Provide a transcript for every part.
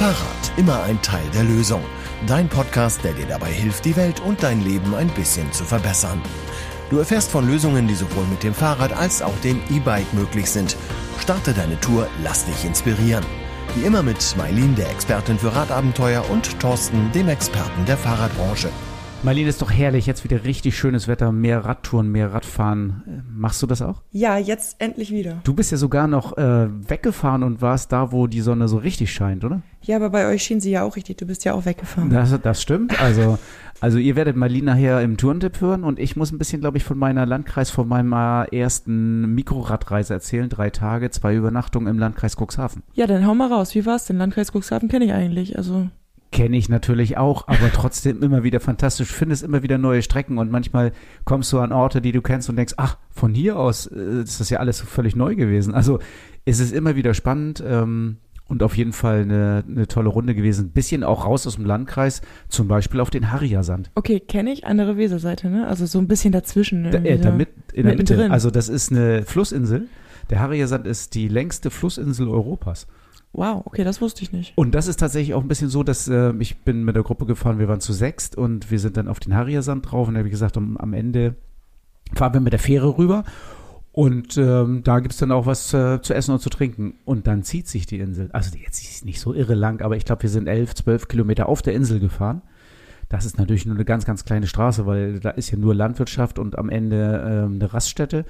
Fahrrad, immer ein Teil der Lösung. Dein Podcast, der dir dabei hilft, die Welt und dein Leben ein bisschen zu verbessern. Du erfährst von Lösungen, die sowohl mit dem Fahrrad als auch dem E-Bike möglich sind. Starte deine Tour, lass dich inspirieren. Wie immer mit Maylin, der Expertin für Radabenteuer, und Thorsten, dem Experten der Fahrradbranche. Maylin, ist doch herrlich, jetzt wieder richtig schönes Wetter, mehr Radtouren, mehr Radfahren. Machst du das auch? Ja, jetzt endlich wieder. Du bist ja sogar noch weggefahren und warst da, wo die Sonne so richtig scheint, oder? Ja, aber bei euch schien sie ja auch richtig, du bist ja auch weggefahren. Das stimmt, also ihr werdet Maylin nachher im Tourentipp hören und ich muss ein bisschen, glaube ich, von meiner ersten Mikroradreise erzählen. 3 Tage, 2 Übernachtungen im Landkreis Cuxhaven. Ja, dann hau mal raus, wie war's denn? Landkreis Cuxhaven kenne ich eigentlich, also... Kenne ich natürlich auch, aber trotzdem immer wieder fantastisch. Findest immer wieder neue Strecken und manchmal kommst du an Orte, die du kennst und denkst, ach, von hier aus ist das ja alles völlig neu gewesen. Also es ist immer wieder spannend und auf jeden Fall eine tolle Runde gewesen. Ein bisschen auch raus aus dem Landkreis, zum Beispiel auf den Harriersand. Okay, kenne ich, andere Weserseite, ne? Also so ein bisschen dazwischen. In der Mitte. Drin. Also das ist eine Flussinsel. Der Harriersand ist die längste Flussinsel Europas. Wow, okay, das wusste ich nicht. Und das ist tatsächlich auch ein bisschen so, dass ich bin mit der Gruppe gefahren, wir waren zu 6 und wir sind dann auf den Harriersand drauf und da habe ich gesagt, am Ende fahren wir mit der Fähre rüber und da gibt es dann auch was zu essen und zu trinken und dann zieht sich die Insel. Also jetzt ist nicht so irre lang, aber ich glaube, wir sind 11, 12 Kilometer auf der Insel gefahren. Das ist natürlich nur eine ganz, ganz kleine Straße, weil da ist ja nur Landwirtschaft und am Ende eine Raststätte.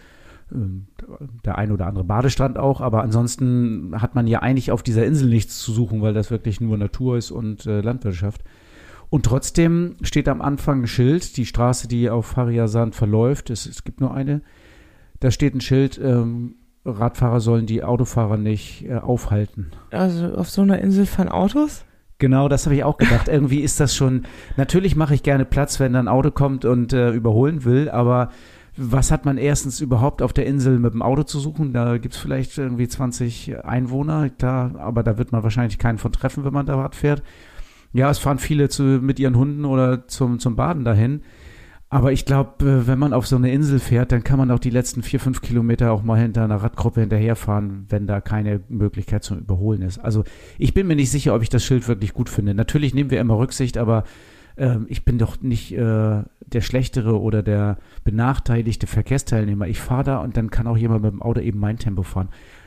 Der ein oder andere Badestrand auch, aber ansonsten hat man ja eigentlich auf dieser Insel nichts zu suchen, weil das wirklich nur Natur ist und Landwirtschaft. Und trotzdem steht am Anfang ein Schild, die Straße, die auf Harriersand verläuft, es gibt nur eine, da steht ein Schild, Radfahrer sollen die Autofahrer nicht aufhalten. Also auf so einer Insel fahren Autos? Genau, das habe ich auch gedacht. Irgendwie ist das schon, natürlich mache ich gerne Platz, wenn da ein Auto kommt und überholen will, aber was hat man erstens überhaupt auf der Insel mit dem Auto zu suchen? Da gibt es vielleicht irgendwie 20 Einwohner, aber da wird man wahrscheinlich keinen von treffen, wenn man da Rad fährt. Ja, es fahren viele mit ihren Hunden oder zum Baden dahin. Aber ich glaube, wenn man auf so eine Insel fährt, dann kann man auch die letzten 4, 5 Kilometer auch mal hinter einer Radgruppe hinterherfahren, wenn da keine Möglichkeit zum Überholen ist. Also ich bin mir nicht sicher, ob ich das Schild wirklich gut finde. Natürlich nehmen wir immer Rücksicht, aber ich bin doch nicht der schlechtere oder der benachteiligte Verkehrsteilnehmer. Ich fahre da und dann kann auch jemand mit dem Auto eben mein Tempo fahren.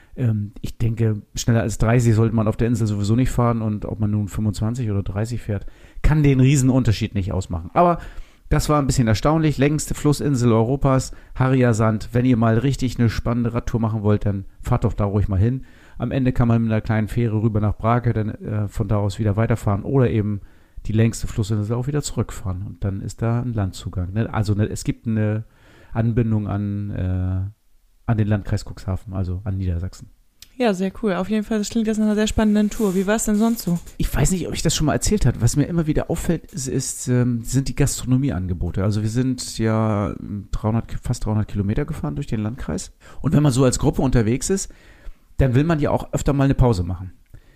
Ich denke, schneller als 30 sollte man auf der Insel sowieso nicht fahren und ob man nun 25 oder 30 fährt, kann den Riesenunterschied nicht ausmachen. Aber das war ein bisschen erstaunlich. Längste Flussinsel Europas, Harriersand. Wenn ihr mal richtig eine spannende Radtour machen wollt, dann fahrt doch da ruhig mal hin. Am Ende kann man mit einer kleinen Fähre rüber nach Brake, dann von da aus wieder weiterfahren oder eben die längste Flussinsel auch wieder zurückfahren und dann ist da ein Landzugang. Ne? Also es gibt eine Anbindung an den Landkreis Cuxhaven, also an Niedersachsen. Ja, sehr cool. Auf jeden Fall, das klingt jetzt nach einer sehr spannenden Tour. Wie war es denn sonst so? Ich weiß nicht, ob ich das schon mal erzählt habe. Was mir immer wieder auffällt, sind die Gastronomieangebote. Also wir sind ja fast 300 Kilometer gefahren durch den Landkreis. Und wenn man so als Gruppe unterwegs ist, dann will man ja auch öfter mal eine Pause machen.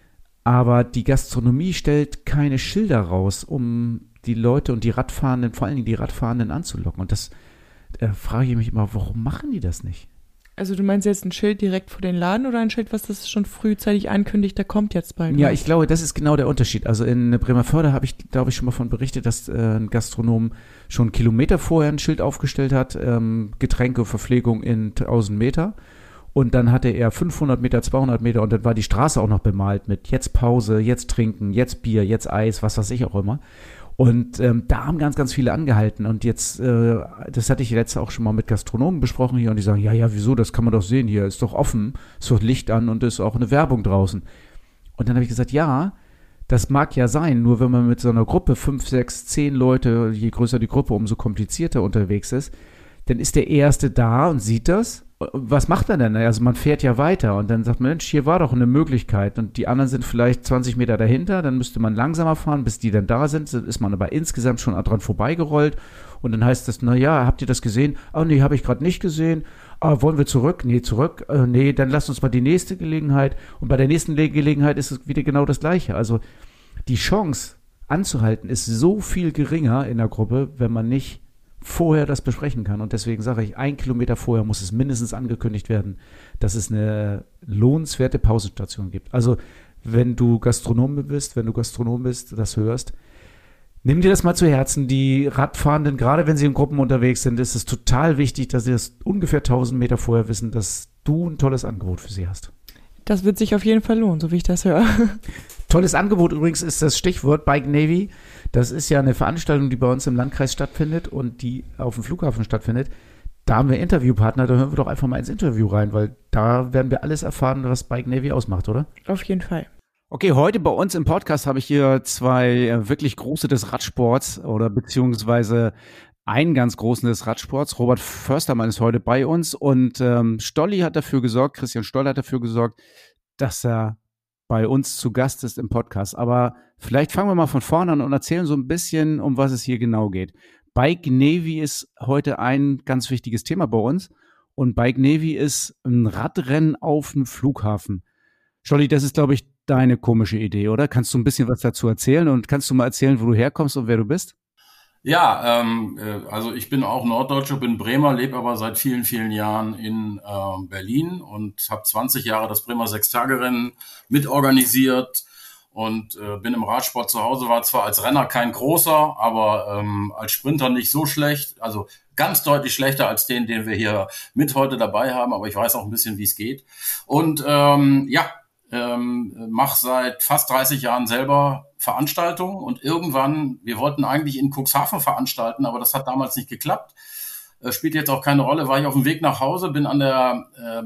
Aber die Gastronomie stellt keine Schilder raus, um die Leute und die Radfahrenden, vor allen Dingen die Radfahrenden anzulocken. Und das frage ich mich immer, warum machen die das nicht? Also du meinst jetzt ein Schild direkt vor den Laden oder ein Schild, was das schon frühzeitig ankündigt, da kommt jetzt bald? Ja, ich glaube, das ist genau der Unterschied. Also in Bremervörde habe ich, glaube ich, schon mal von berichtet, dass ein Gastronom schon Kilometer vorher ein Schild aufgestellt hat, Getränke, Verpflegung in 1000 Meter. Und dann hatte er 500 Meter, 200 Meter und dann war die Straße auch noch bemalt mit jetzt Pause, jetzt trinken, jetzt Bier, jetzt Eis, was weiß ich auch immer. Und da haben ganz, ganz viele angehalten. Und jetzt, das hatte ich letztes auch schon mal mit Gastronomen besprochen hier und die sagen, ja, wieso, das kann man doch sehen hier, ist doch offen, ist doch Licht an und ist auch eine Werbung draußen. Und dann habe ich gesagt, ja, das mag ja sein, nur wenn man mit so einer Gruppe, 5, 6, 10 Leute, je größer die Gruppe, umso komplizierter unterwegs ist, dann ist der Erste da und sieht das. Was macht er denn? Also man fährt ja weiter und dann sagt man, Mensch, hier war doch eine Möglichkeit und die anderen sind vielleicht 20 Meter dahinter, dann müsste man langsamer fahren, bis die dann da sind, ist man aber insgesamt schon dran vorbeigerollt und dann heißt das, naja, habt ihr das gesehen? Oh nee, habe ich gerade nicht gesehen. Wollen wir zurück? Nee, zurück. Nee, dann lasst uns mal die nächste Gelegenheit und bei der nächsten Gelegenheit ist es wieder genau das Gleiche. Also die Chance anzuhalten ist so viel geringer in der Gruppe, wenn man nicht vorher das besprechen kann. Und deswegen sage ich, 1 Kilometer vorher muss es mindestens angekündigt werden, dass es eine lohnenswerte Pausenstation gibt. Also wenn du Gastronom bist, das hörst. Nimm dir das mal zu Herzen. Die Radfahrenden, gerade wenn sie in Gruppen unterwegs sind, ist es total wichtig, dass sie das ungefähr 1000 Meter vorher wissen, dass du ein tolles Angebot für sie hast. Das wird sich auf jeden Fall lohnen, so wie ich das höre. Tolles Angebot übrigens ist das Stichwort Bike Navy. Das ist ja eine Veranstaltung, die bei uns im Landkreis stattfindet und die auf dem Flughafen stattfindet. Da haben wir Interviewpartner, da hören wir doch einfach mal ins Interview rein, weil da werden wir alles erfahren, was Bike Navy ausmacht, oder? Auf jeden Fall. Okay, heute bei uns im Podcast habe ich hier zwei wirklich große des Radsports oder beziehungsweise einen ganz großen des Radsports. Robert Förstermann ist heute bei uns und Christian Stoll hat dafür gesorgt, dass er bei uns zu Gast ist im Podcast. Aber vielleicht fangen wir mal von vorne an und erzählen so ein bisschen, um was es hier genau geht. Bike Navy ist heute ein ganz wichtiges Thema bei uns und Bike Navy ist ein Radrennen auf dem Flughafen. Stolli, das ist, glaube ich, deine komische Idee, oder? Kannst du ein bisschen was dazu erzählen und kannst du mal erzählen, wo du herkommst und wer du bist? Ja, also ich bin auch Norddeutscher, bin Bremer, lebe aber seit vielen, vielen Jahren in Berlin und habe 20 Jahre das Bremer Sechstagerennen mitorganisiert und bin im Radsport zu Hause, war zwar als Renner kein großer, aber als Sprinter nicht so schlecht, also ganz deutlich schlechter als den wir hier mit heute dabei haben, aber ich weiß auch ein bisschen, wie es geht. Und mache seit fast 30 Jahren selber Veranstaltungen und irgendwann, wir wollten eigentlich in Cuxhaven veranstalten, aber das hat damals nicht geklappt. Spielt jetzt auch keine Rolle, war ich auf dem Weg nach Hause, bin an der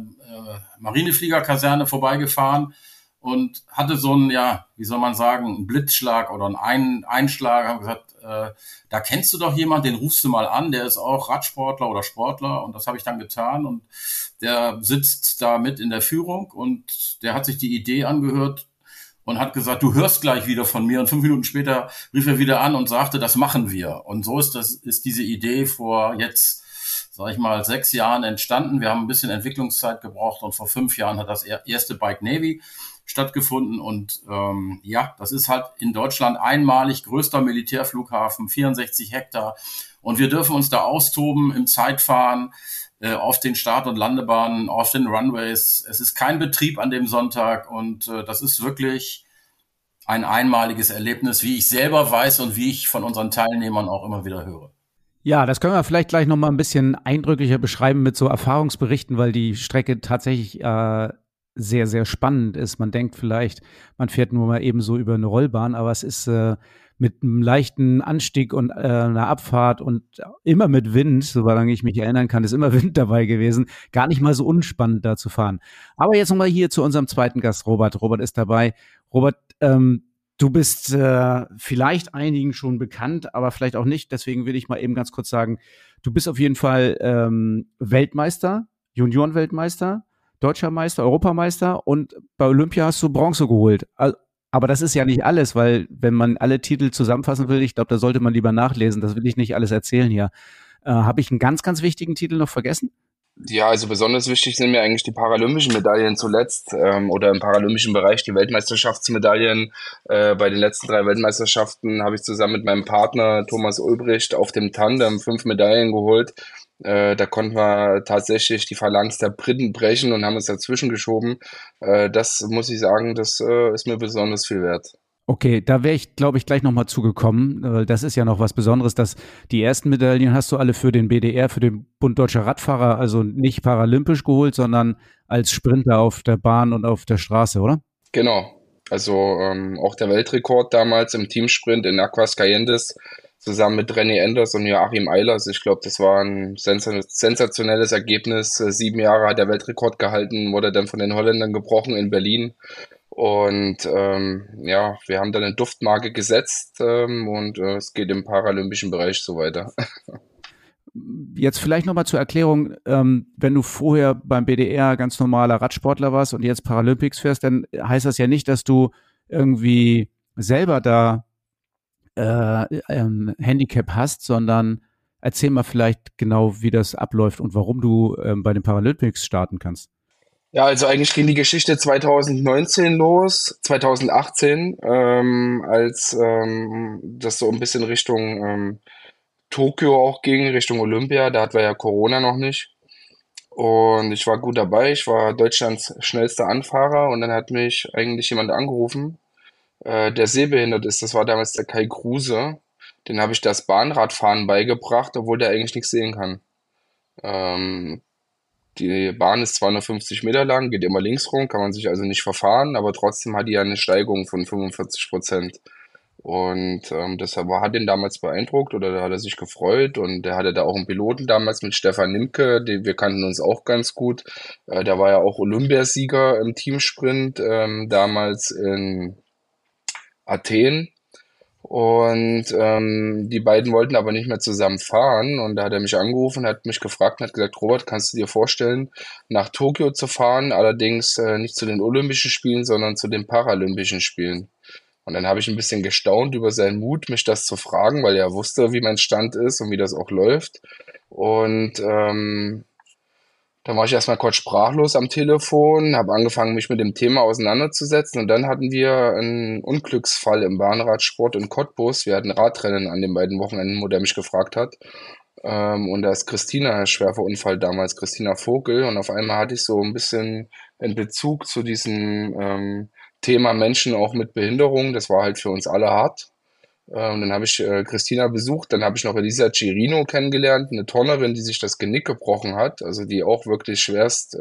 Marinefliegerkaserne vorbeigefahren und hatte so einen, ja, wie soll man sagen, einen Blitzschlag oder einen Einschlag, haben gesagt, da kennst du doch jemanden, den rufst du mal an, der ist auch Radsportler oder Sportler und das habe ich dann getan und der sitzt da mit in der Führung und der hat sich die Idee angehört und hat gesagt, du hörst gleich wieder von mir und 5 Minuten später rief er wieder an und sagte, das machen wir und so ist diese Idee vor jetzt, sag ich mal, 6 Jahren entstanden. Wir haben ein bisschen Entwicklungszeit gebraucht und vor 5 Jahren hat das erste Bike Navy stattgefunden und das ist halt in Deutschland einmalig größter Militärflughafen, 64 Hektar und wir dürfen uns da austoben im Zeitfahren auf den Start- und Landebahnen, auf den Runways. Es ist kein Betrieb an dem Sonntag und das ist wirklich ein einmaliges Erlebnis, wie ich selber weiß und wie ich von unseren Teilnehmern auch immer wieder höre. Ja, das können wir vielleicht gleich noch mal ein bisschen eindrücklicher beschreiben mit so Erfahrungsberichten, weil die Strecke tatsächlich sehr, sehr spannend ist. Man denkt vielleicht, man fährt nur mal eben so über eine Rollbahn, aber es ist mit einem leichten Anstieg und einer Abfahrt und immer mit Wind, solange ich mich erinnern kann, ist immer Wind dabei gewesen. Gar nicht mal so unspannend da zu fahren. Aber jetzt nochmal hier zu unserem zweiten Gast, Robert. Robert ist dabei. Robert, du bist vielleicht einigen schon bekannt, aber vielleicht auch nicht. Deswegen will ich mal eben ganz kurz sagen, du bist auf jeden Fall Weltmeister, Juniorenweltmeister, Deutscher Meister, Europameister und bei Olympia hast du Bronze geholt. Aber das ist ja nicht alles, weil wenn man alle Titel zusammenfassen will, ich glaube, da sollte man lieber nachlesen. Das will ich nicht alles erzählen hier. Habe ich einen ganz, ganz wichtigen Titel noch vergessen? Ja, also besonders wichtig sind mir eigentlich die paralympischen Medaillen zuletzt oder im paralympischen Bereich die Weltmeisterschaftsmedaillen. Bei den letzten 3 Weltmeisterschaften habe ich zusammen mit meinem Partner Thomas Ulbricht auf dem Tandem 5 Medaillen geholt. Da konnten wir tatsächlich die Phalanx der Briten brechen und haben uns dazwischen geschoben. Das muss ich sagen, das ist mir besonders viel wert. Okay, da wäre ich, glaube ich, gleich nochmal zugekommen, weil das ist ja noch was Besonderes, dass die ersten Medaillen hast du alle für den BDR, für den Bund Deutscher Radfahrer, also nicht paralympisch geholt, sondern als Sprinter auf der Bahn und auf der Straße, oder? Genau, also auch der Weltrekord damals im Teamsprint in Aquas Calientes zusammen mit René Enders und Joachim Eilers. Ich glaube, das war ein sensationelles Ergebnis. 7 Jahre hat der Weltrekord gehalten, wurde dann von den Holländern gebrochen in Berlin. Und wir haben dann eine Duftmarke gesetzt und es geht im paralympischen Bereich so weiter. Jetzt vielleicht nochmal zur Erklärung, wenn du vorher beim BDR ganz normaler Radsportler warst und jetzt Paralympics fährst, dann heißt das ja nicht, dass du irgendwie selber da Handicap hast, sondern erzähl mal vielleicht genau, wie das abläuft und warum du bei den Paralympics starten kannst. Ja, also eigentlich ging die Geschichte 2019 los, 2018, als das so ein bisschen Richtung Tokio auch ging, Richtung Olympia. Da hatten wir ja Corona noch nicht. Und ich war gut dabei. Ich war Deutschlands schnellster Anfahrer und dann hat mich eigentlich jemand angerufen, der sehbehindert ist. Das war damals der Kai Kruse. Den habe ich das Bahnradfahren beigebracht, obwohl der eigentlich nichts sehen kann. Ähm, Die Bahn ist 250 Meter lang, geht immer links rum, kann man sich also nicht verfahren, aber trotzdem hat die ja eine Steigung von 45%. Und das hat ihn damals beeindruckt oder da hat er sich gefreut und der hatte da auch einen Piloten damals mit Stefan Nimke, wir kannten uns auch ganz gut. Der war ja auch Olympiasieger im Teamsprint, damals in Athen. Und die beiden wollten aber nicht mehr zusammen fahren. Und da hat er mich angerufen, hat mich gefragt und hat gesagt, Robert, kannst du dir vorstellen, nach Tokio zu fahren? Allerdings nicht zu den Olympischen Spielen, sondern zu den Paralympischen Spielen. Und dann habe ich ein bisschen gestaunt über seinen Mut, mich das zu fragen, weil er wusste, wie mein Stand ist und wie das auch läuft. Und dann war ich erstmal kurz sprachlos am Telefon, habe angefangen, mich mit dem Thema auseinanderzusetzen und dann hatten wir einen Unglücksfall im Bahnradsport in Cottbus. Wir hatten Radrennen an den beiden Wochenenden, wo der mich gefragt hat. Und da ist Christina schwer verunfallt damals, Christina Vogel. Und auf einmal hatte ich so ein bisschen einen Bezug zu diesem Thema Menschen auch mit Behinderung. Das war halt für uns alle hart. Und dann habe ich Christina besucht, dann habe ich noch Elisa Cirino kennengelernt, eine Turnerin, die sich das Genick gebrochen hat, also die auch wirklich schwerst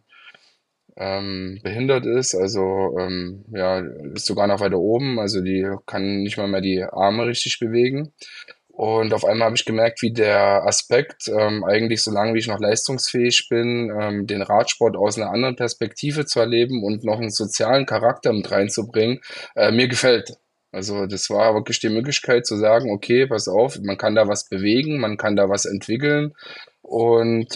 behindert ist, also ja, ist sogar noch weiter oben, also die kann nicht mal mehr die Arme richtig bewegen. Und auf einmal habe ich gemerkt, wie der Aspekt, eigentlich solange wie ich noch leistungsfähig bin, den Radsport aus einer anderen Perspektive zu erleben und noch einen sozialen Charakter mit reinzubringen, mir gefällt. Also das war wirklich die Möglichkeit zu sagen, okay, pass auf, man kann da was bewegen, man kann da was entwickeln und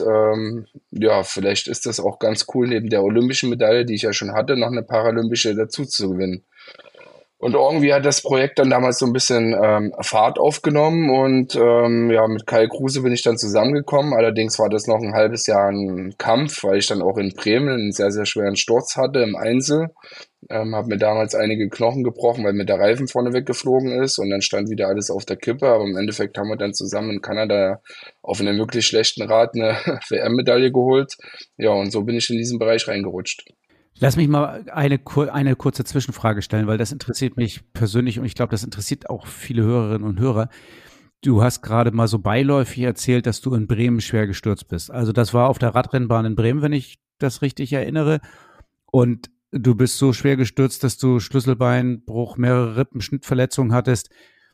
ja, vielleicht ist das auch ganz cool, neben der olympischen Medaille, die ich ja schon hatte, noch eine paralympische dazu zu gewinnen. Und irgendwie hat das Projekt dann damals so ein bisschen Fahrt aufgenommen und ja, mit Kai Kruse bin ich dann zusammengekommen. Allerdings war das noch ein halbes Jahr ein Kampf, weil ich dann auch in Bremen einen sehr, sehr schweren Sturz hatte im Einzel. Habe mir damals einige Knochen gebrochen, weil mir der Reifen vorne weggeflogen ist und dann stand wieder alles auf der Kippe. Aber im Endeffekt haben wir dann zusammen in Kanada auf einem wirklich schlechten Rad eine WM-Medaille geholt. Ja, und so bin ich in diesen Bereich reingerutscht. Lass mich mal eine kurze Zwischenfrage stellen, weil das interessiert mich persönlich und ich glaube, das interessiert auch viele Hörerinnen und Hörer. Du hast gerade mal so beiläufig erzählt, dass du in Bremen schwer gestürzt bist. Also das war auf der Radrennbahn in Bremen, wenn ich das richtig erinnere. Und du bist so schwer gestürzt, dass du Schlüsselbeinbruch, mehrere Rippenschnittverletzungen hattest.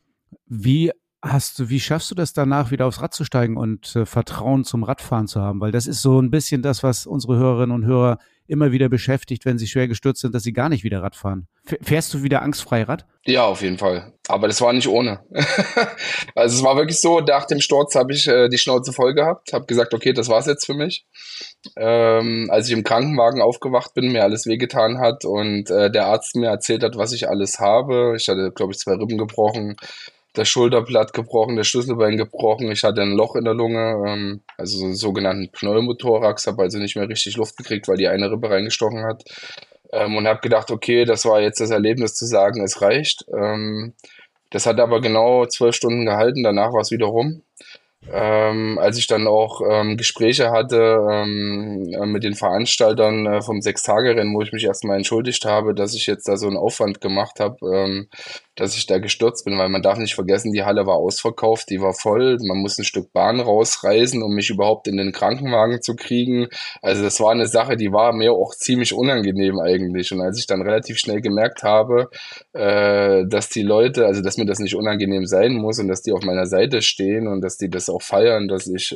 Wie schaffst du das danach wieder aufs Rad zu steigen und Vertrauen zum Radfahren zu haben? Weil das ist so ein bisschen das, was unsere Hörerinnen und Hörer immer wieder beschäftigt, wenn sie schwer gestürzt sind, dass sie gar nicht wieder Rad fahren. Fährst du wieder angstfrei Rad? Ja, auf jeden Fall. Aber das war nicht ohne. Also es war wirklich so, nach dem Sturz habe ich die Schnauze voll gehabt, habe gesagt, okay, das war's jetzt für mich. Als ich im Krankenwagen aufgewacht bin, mir alles wehgetan hat und der Arzt mir erzählt hat, was ich alles habe. Ich hatte, glaube ich, 2 Rippen gebrochen, das Schulterblatt gebrochen, das Schlüsselbein gebrochen. Ich hatte ein Loch in der Lunge, also so einen sogenannten Pneumothorax, habe also nicht mehr richtig Luft gekriegt, weil die eine Rippe reingestochen hat. Und habe gedacht, okay, das war jetzt das Erlebnis zu sagen, es reicht. Das hat aber genau 12 Stunden gehalten, danach war es wieder rum. Als ich dann auch Gespräche hatte mit den Veranstaltern vom Sechstagerennen, wo ich mich erstmal entschuldigt habe, dass ich jetzt da so einen Aufwand gemacht habe, dass ich da gestürzt bin, weil man darf nicht vergessen, die Halle war ausverkauft, die war voll, man muss ein Stück Bahn rausreißen, um mich überhaupt in den Krankenwagen zu kriegen. Also das war eine Sache, die war mir auch ziemlich unangenehm eigentlich. Und als ich dann relativ schnell gemerkt habe, dass die Leute, also dass mir das nicht unangenehm sein muss und dass die auf meiner Seite stehen und dass die das auch feiern, dass ich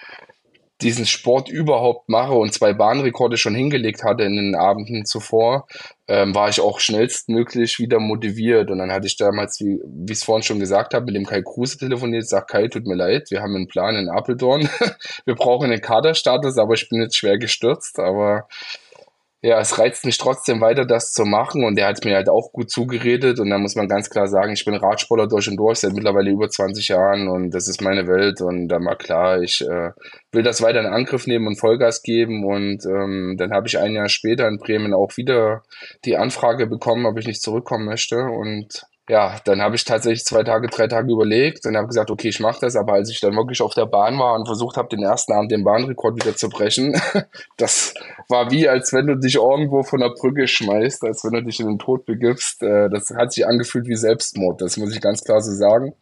diesen Sport überhaupt mache und 2 Bahnrekorde schon hingelegt hatte in den Abenden zuvor, war ich auch schnellstmöglich wieder motiviert. Und dann hatte ich damals, wie ich es vorhin schon gesagt habe, mit dem Kai Kruse telefoniert, sagt Kai, tut mir leid, wir haben einen Plan in Apeldoorn, wir brauchen einen Kaderstatus, aber ich bin jetzt schwer gestürzt, aber ja, es reizt mich trotzdem weiter, das zu machen und der hat mir halt auch gut zugeredet und da muss man ganz klar sagen, ich bin Radsportler durch und durch, seit mittlerweile über 20 Jahren und das ist meine Welt und da war klar, ich will das weiter in Angriff nehmen und Vollgas geben und dann habe ich ein Jahr später in Bremen auch wieder die Anfrage bekommen, ob ich nicht zurückkommen möchte und ja, dann habe ich tatsächlich 3 Tage überlegt und habe gesagt, okay, ich mache das. Aber als ich dann wirklich auf der Bahn war und versucht habe, den ersten Abend den Bahnrekord wieder zu brechen, das war wie, als wenn du dich irgendwo von der Brücke schmeißt, als wenn du dich in den Tod begibst. Das hat sich angefühlt wie Selbstmord, das muss ich ganz klar so sagen.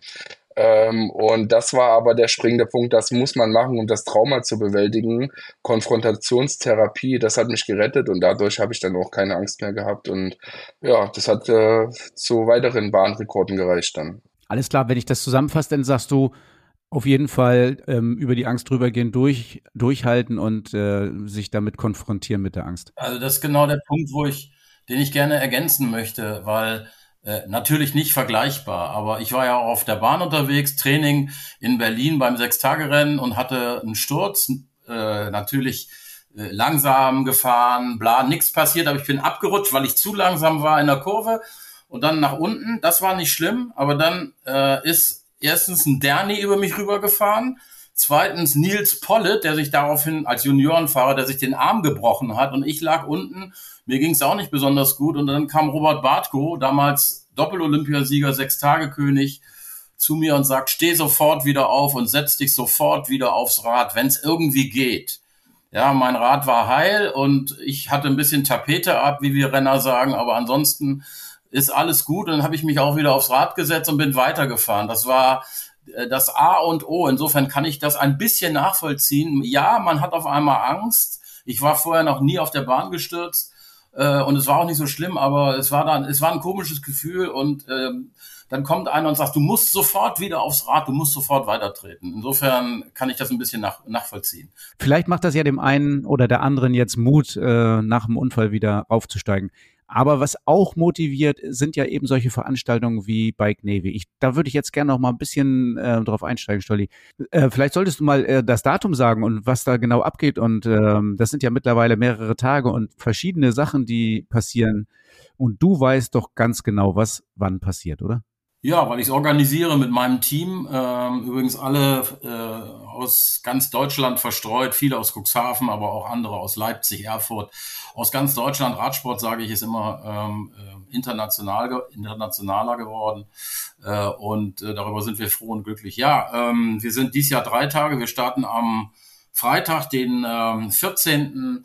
Und das war aber der springende Punkt, das muss man machen, um das Trauma zu bewältigen. Konfrontationstherapie, das hat mich gerettet und dadurch habe ich dann auch keine Angst mehr gehabt. Und ja, das hat zu weiteren Bahnrekorden gereicht dann. Alles klar, wenn ich das zusammenfasse, dann sagst du auf jeden Fall über die Angst drüber gehen, durchhalten und sich damit konfrontieren mit der Angst. Also das ist genau der Punkt, den ich gerne ergänzen möchte, weil natürlich nicht vergleichbar, aber ich war ja auch auf der Bahn unterwegs, Training in Berlin beim 6-Tage-Rennen und hatte einen Sturz, natürlich langsam gefahren, bla, nichts passiert, aber ich bin abgerutscht, weil ich zu langsam war in der Kurve und dann nach unten, das war nicht schlimm, aber dann ist erstens ein Derni über mich rübergefahren, zweitens Nils Pollitt, der sich daraufhin als Juniorenfahrer, der sich den Arm gebrochen hat und ich lag unten. Mir ging es auch nicht besonders gut und dann kam Robert Bartko, damals Doppel-Olympiasieger, 6-Tage-König, zu mir und sagt, steh sofort wieder auf und setz dich sofort wieder aufs Rad, wenn es irgendwie geht. Ja, mein Rad war heil und ich hatte ein bisschen Tapete ab, wie wir Renner sagen, aber ansonsten ist alles gut. Und dann habe ich mich auch wieder aufs Rad gesetzt und bin weitergefahren. Das war das A und O. Insofern kann ich das ein bisschen nachvollziehen. Ja, man hat auf einmal Angst. Ich war vorher noch nie auf der Bahn gestürzt. Und es war auch nicht so schlimm, aber es war ein komisches Gefühl und dann kommt einer und sagt, du musst sofort wieder aufs Rad, du musst sofort weitertreten. Insofern kann ich das ein bisschen nachvollziehen. Vielleicht macht das ja dem einen oder der anderen jetzt Mut, nach dem Unfall wieder aufzusteigen. Aber was auch motiviert, sind ja eben solche Veranstaltungen wie Bike Navy. Da würde ich jetzt gerne noch mal ein bisschen drauf einsteigen, Stolli. Vielleicht solltest du mal das Datum sagen und was da genau abgeht. Und das sind ja mittlerweile mehrere Tage und verschiedene Sachen, die passieren. Und du weißt doch ganz genau, was wann passiert, oder? Ja, weil ich es organisiere mit meinem Team. Übrigens alle aus ganz Deutschland verstreut, viele aus Cuxhaven, aber auch andere aus Leipzig, Erfurt. Aus ganz Deutschland, Radsport, sage ich, ist immer internationaler geworden. Und darüber sind wir froh und glücklich. Ja, wir sind dieses Jahr 3 Tage. Wir starten am Freitag, den 14.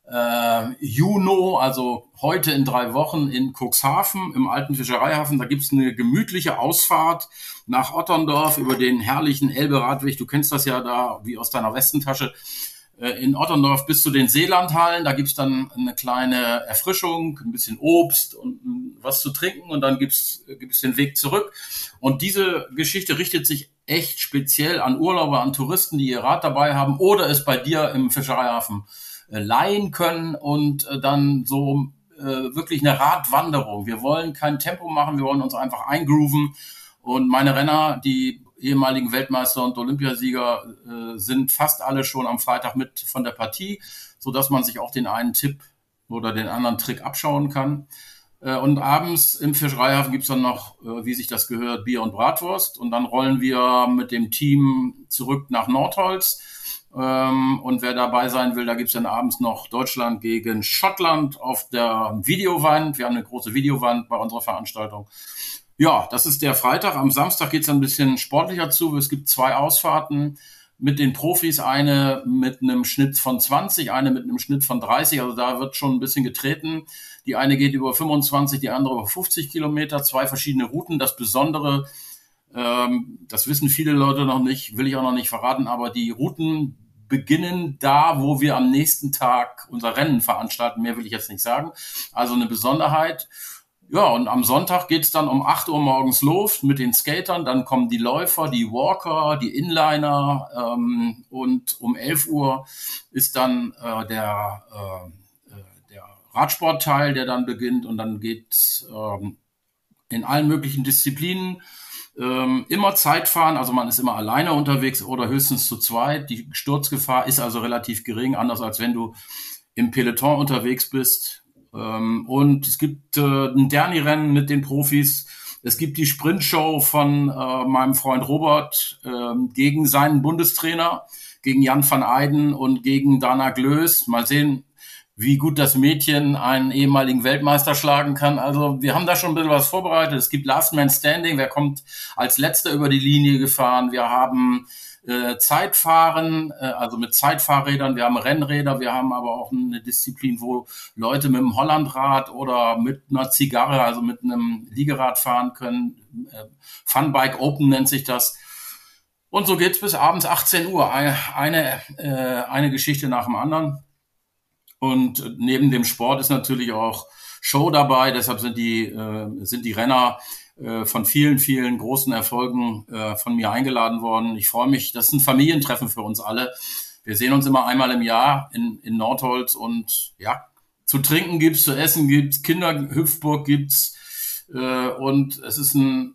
Juni, also heute in 3 Wochen in Cuxhaven im alten Fischereihafen. Da gibt's eine gemütliche Ausfahrt nach Otterndorf über den herrlichen Elbe-Radweg. Du kennst das ja da wie aus deiner Westentasche. In Otterndorf bis zu den Seelandhallen. Da gibt's dann eine kleine Erfrischung, ein bisschen Obst und was zu trinken und dann gibt's den Weg zurück. Und diese Geschichte richtet sich echt speziell an Urlauber, an Touristen, die ihr Rad dabei haben oder es bei dir im Fischereihafen leihen können und dann so wirklich eine Radwanderung. Wir wollen kein Tempo machen, wir wollen uns einfach eingrooven und meine Renner, die ehemaligen Weltmeister und Olympiasieger, sind fast alle schon am Freitag mit von der Partie, sodass man sich auch den einen Tipp oder den anderen Trick abschauen kann. Und abends im Fischereihafen gibt's dann noch, wie sich das gehört, Bier und Bratwurst und dann rollen wir mit dem Team zurück nach Nordholz. Und wer dabei sein will, da gibt's dann abends noch Deutschland gegen Schottland auf der Videowand. Wir haben eine große Videowand bei unserer Veranstaltung. Ja, das ist der Freitag. Am Samstag geht's ein bisschen sportlicher zu. Es gibt 2 Ausfahrten mit den Profis. Eine mit einem Schnitt von 20, eine mit einem Schnitt von 30. Also da wird schon ein bisschen getreten. Die eine geht über 25, die andere über 50 Kilometer. 2 verschiedene Routen. Das Besondere, das wissen viele Leute noch nicht, will ich auch noch nicht verraten, aber die Routen beginnen da, wo wir am nächsten Tag unser Rennen veranstalten. Mehr will ich jetzt nicht sagen. Also eine Besonderheit. Ja, und am Sonntag geht's dann um 8 Uhr morgens los mit den Skatern. Dann kommen die Läufer, die Walker, die Inliner. Und um 11 Uhr ist dann der Radsportteil, der dann beginnt. Und dann geht's in allen möglichen Disziplinen immer Zeitfahren, also man ist immer alleine unterwegs oder höchstens zu zweit. Die Sturzgefahr ist also relativ gering, anders als wenn du im Peloton unterwegs bist. Und es gibt ein Derni-Rennen mit den Profis. Es gibt die Sprintshow von meinem Freund Robert gegen seinen Bundestrainer, gegen Jan van Eyden und gegen Dana Glös. Mal sehen, wie gut das Mädchen einen ehemaligen Weltmeister schlagen kann. Also wir haben da schon ein bisschen was vorbereitet. Es gibt Last Man Standing, wer kommt als Letzter über die Linie gefahren. Wir haben Zeitfahren, also mit Zeitfahrrädern, wir haben Rennräder, wir haben aber auch eine Disziplin, wo Leute mit einem Hollandrad oder mit einer Zigarre, also mit einem Liegerad fahren können. Funbike Open nennt sich das. Und so geht's bis abends 18 Uhr. Eine Geschichte nach dem anderen. Und neben dem Sport ist natürlich auch Show dabei. Deshalb sind die Renner von vielen, vielen großen Erfolgen von mir eingeladen worden. Ich freue mich, das ist ein Familientreffen für uns alle. Wir sehen uns immer einmal im Jahr in Nordholz und ja, zu trinken gibt's, zu essen gibt's, Kinderhüpfburg gibt's und es ist ein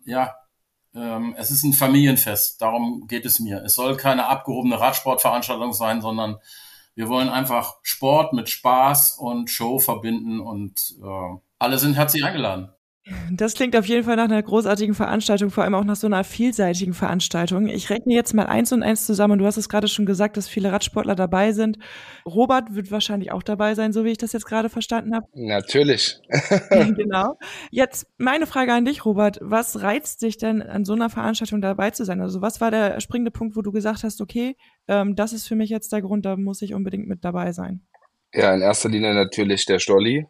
Familienfest. Darum geht es mir. Es soll keine abgehobene Radsportveranstaltung sein, sondern wir wollen einfach Sport mit Spaß und Show verbinden und alle sind herzlich eingeladen. Das klingt auf jeden Fall nach einer großartigen Veranstaltung, vor allem auch nach so einer vielseitigen Veranstaltung. Ich rechne jetzt mal 1 und 1 zusammen. Du hast es gerade schon gesagt, dass viele Radsportler dabei sind. Robert wird wahrscheinlich auch dabei sein, so wie ich das jetzt gerade verstanden habe. Natürlich. Genau. Jetzt meine Frage an dich, Robert. Was reizt dich denn, an so einer Veranstaltung dabei zu sein? Also was war der springende Punkt, wo du gesagt hast, okay, das ist für mich jetzt der Grund, da muss ich unbedingt mit dabei sein? Ja, in erster Linie natürlich der Stolli,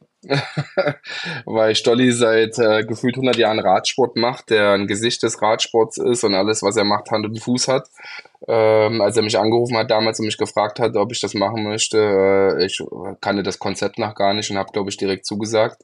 weil Stolli seit gefühlt 100 Jahren Radsport macht, der ein Gesicht des Radsports ist und alles, was er macht, Hand und Fuß hat. Als er mich angerufen hat damals und mich gefragt hat, ob ich das machen möchte, ich kannte das Konzept noch gar nicht und habe, glaube ich, direkt zugesagt.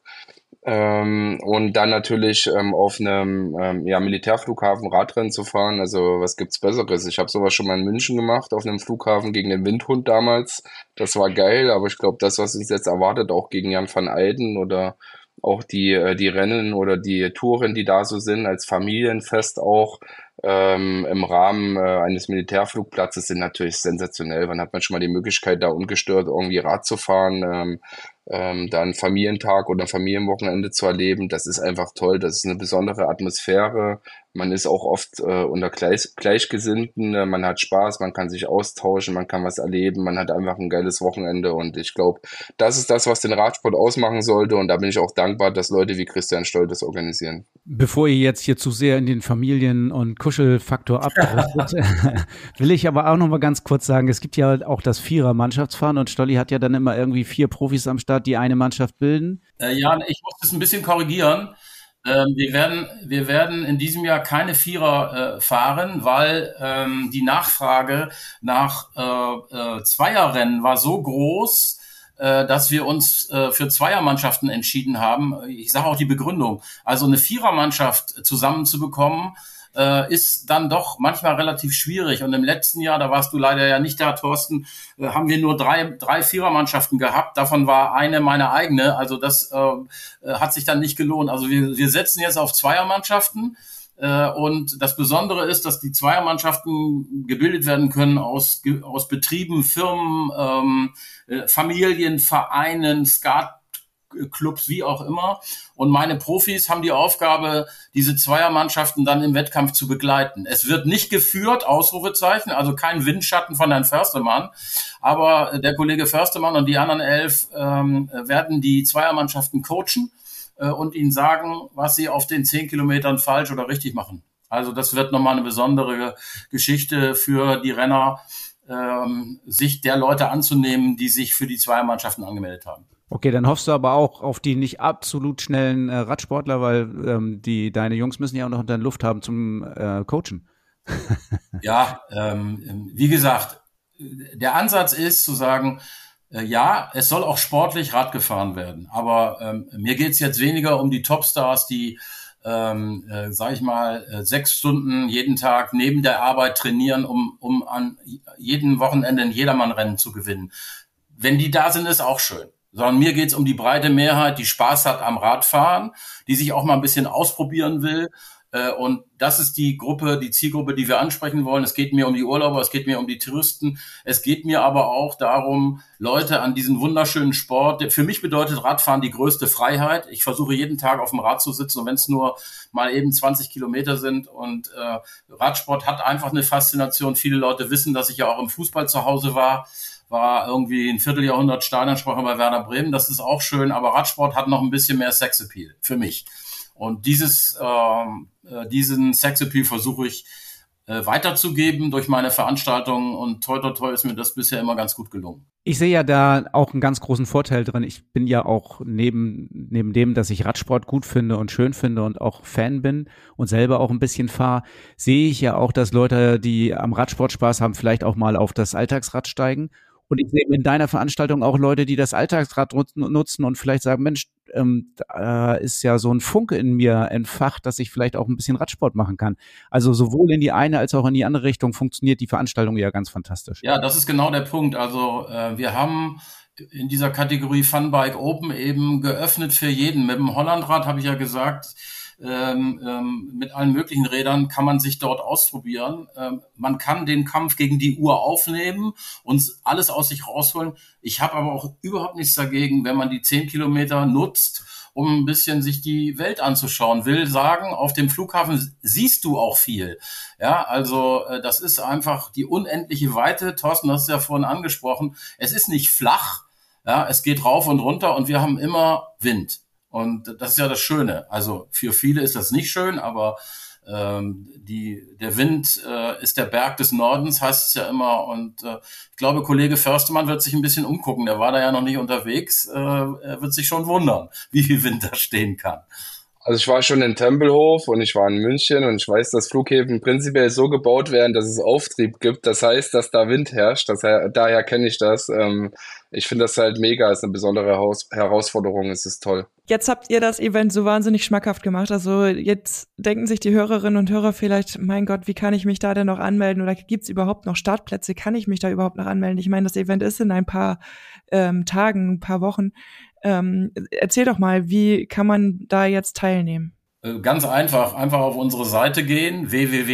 Und dann natürlich auf einem Militärflughafen Radrennen zu fahren. Also was gibt's Besseres? Ich habe sowas schon mal in München gemacht, auf einem Flughafen gegen den Windhund damals. Das war geil, aber ich glaube, das, was uns jetzt erwartet, auch gegen Jan van Eyden oder auch die Rennen oder die Touren, die da so sind, als Familienfest auch im Rahmen eines Militärflugplatzes sind natürlich sensationell. Wann hat man schon mal die Möglichkeit, da ungestört irgendwie Rad zu fahren? Da einen Familientag oder ein Familienwochenende zu erleben, das ist einfach toll, das ist eine besondere Atmosphäre, man ist auch oft unter Gleichgesinnten, man hat Spaß, man kann sich austauschen, man kann was erleben, man hat einfach ein geiles Wochenende und ich glaube, das ist das, was den Radsport ausmachen sollte und da bin ich auch dankbar, dass Leute wie Christian Stoll das organisieren. Bevor ihr jetzt hier zu sehr in den Familien- und Kuschelfaktor abdriftet, will ich aber auch noch mal ganz kurz sagen, es gibt ja auch das Vierer-Mannschaftsfahren und Stolli hat ja dann immer irgendwie 4 Profis am Start, die eine Mannschaft bilden. Ja, ich muss das ein bisschen korrigieren. Wir werden in diesem Jahr keine Vierer fahren, weil die Nachfrage nach Zweierrennen war so groß, dass wir uns für Zweiermannschaften entschieden haben. Ich sage auch die Begründung. Also eine Vierermannschaft zusammenzubekommen, ist dann doch manchmal relativ schwierig. Und im letzten Jahr, da warst du leider ja nicht da, Thorsten, haben wir nur drei Vierermannschaften gehabt. Davon war eine meine eigene. Also das hat sich dann nicht gelohnt. Also wir setzen jetzt auf Zweiermannschaften. Und das Besondere ist, dass die Zweiermannschaften gebildet werden können aus Betrieben, Firmen, Familien, Vereinen, Skatclubs, wie auch immer. Und meine Profis haben die Aufgabe, diese Zweiermannschaften dann im Wettkampf zu begleiten. Es wird nicht geführt, Ausrufezeichen, also kein Windschatten von Herrn Förstemann. Aber der Kollege Förstemann und die anderen 11 werden die Zweiermannschaften coachen und ihnen sagen, was sie auf den 10 Kilometern falsch oder richtig machen. Also das wird nochmal eine besondere Geschichte für die Renner, sich der Leute anzunehmen, die sich für die Zweiermannschaften angemeldet haben. Okay, dann hoffst du aber auch auf die nicht absolut schnellen Radsportler, weil deine Jungs müssen ja auch noch in der Luft haben zum Coachen. Ja, wie gesagt, der Ansatz ist zu sagen, ja, es soll auch sportlich Rad gefahren werden, aber mir geht's jetzt weniger um die Topstars, die, sag ich mal, 6 Stunden jeden Tag neben der Arbeit trainieren, um an jedem Wochenende ein Jedermann-Rennen zu gewinnen. Wenn die da sind, ist auch schön. Sondern mir geht's um die breite Mehrheit, die Spaß hat am Radfahren, die sich auch mal ein bisschen ausprobieren will. Und das ist die Zielgruppe, die wir ansprechen wollen. Es geht mir um die Urlauber, es geht mir um die Touristen. Es geht mir aber auch darum, Leute an diesen wunderschönen Sport. Für mich bedeutet Radfahren die größte Freiheit. Ich versuche jeden Tag auf dem Rad zu sitzen, und wenn es nur mal eben 20 Kilometer sind. Und Radsport hat einfach eine Faszination. Viele Leute wissen, dass ich ja auch im Fußball zu Hause war. war irgendwie ein Vierteljahrhundert Stadionsprecher bei Werder Bremen. Das ist auch schön, aber Radsport hat noch ein bisschen mehr Sexappeal für mich. Und diesen Sexappeal versuche ich weiterzugeben durch meine Veranstaltungen und toi toi toi ist mir das bisher immer ganz gut gelungen. Ich sehe ja da auch einen ganz großen Vorteil drin. Ich bin ja auch neben dem, dass ich Radsport gut finde und schön finde und auch Fan bin und selber auch ein bisschen fahre, sehe ich ja auch, dass Leute, die am Radsport Spaß haben, vielleicht auch mal auf das Alltagsrad steigen. Und ich sehe in deiner Veranstaltung auch Leute, die das Alltagsrad nutzen und vielleicht sagen, Mensch, da ist ja so ein Funke in mir entfacht, dass ich vielleicht auch ein bisschen Radsport machen kann. Also sowohl in die eine als auch in die andere Richtung funktioniert die Veranstaltung ja ganz fantastisch. Ja, das ist genau der Punkt. Also wir haben in dieser Kategorie Funbike Open eben geöffnet für jeden. Mit dem Hollandrad habe ich ja gesagt, mit allen möglichen Rädern kann man sich dort ausprobieren. Man kann den Kampf gegen die Uhr aufnehmen und alles aus sich rausholen. Ich habe aber auch überhaupt nichts dagegen, wenn man die 10 Kilometer nutzt, um ein bisschen sich die Welt anzuschauen. Will sagen, auf dem Flughafen siehst du auch viel. Ja, also das ist einfach die unendliche Weite. Thorsten, das ist ja vorhin angesprochen. Es ist nicht flach. Ja, es geht rauf und runter und wir haben immer Wind. Und das ist ja das Schöne. Also für viele ist das nicht schön, aber der Wind ist der Berg des Nordens, heißt es ja immer. Und ich glaube, Kollege Förstemann wird sich ein bisschen umgucken. Der war da ja noch nicht unterwegs. Er wird sich schon wundern, wie viel Wind da stehen kann. Also ich war schon in Tempelhof und ich war in München und ich weiß, dass Flughäfen prinzipiell so gebaut werden, dass es Auftrieb gibt. Das heißt, dass da Wind herrscht. Daher kenne ich das. Ich finde das halt mega. Es ist eine besondere Herausforderung. Es ist toll. Jetzt habt ihr das Event so wahnsinnig schmackhaft gemacht. Also jetzt denken sich die Hörerinnen und Hörer vielleicht, mein Gott, wie kann ich mich da denn noch anmelden? Oder gibt's überhaupt noch Startplätze? Kann ich mich da überhaupt noch anmelden? Ich meine, das Event ist in ein paar Tagen, ein paar Wochen. Erzähl doch mal, wie kann man da jetzt teilnehmen? Ganz einfach auf unsere Seite gehen,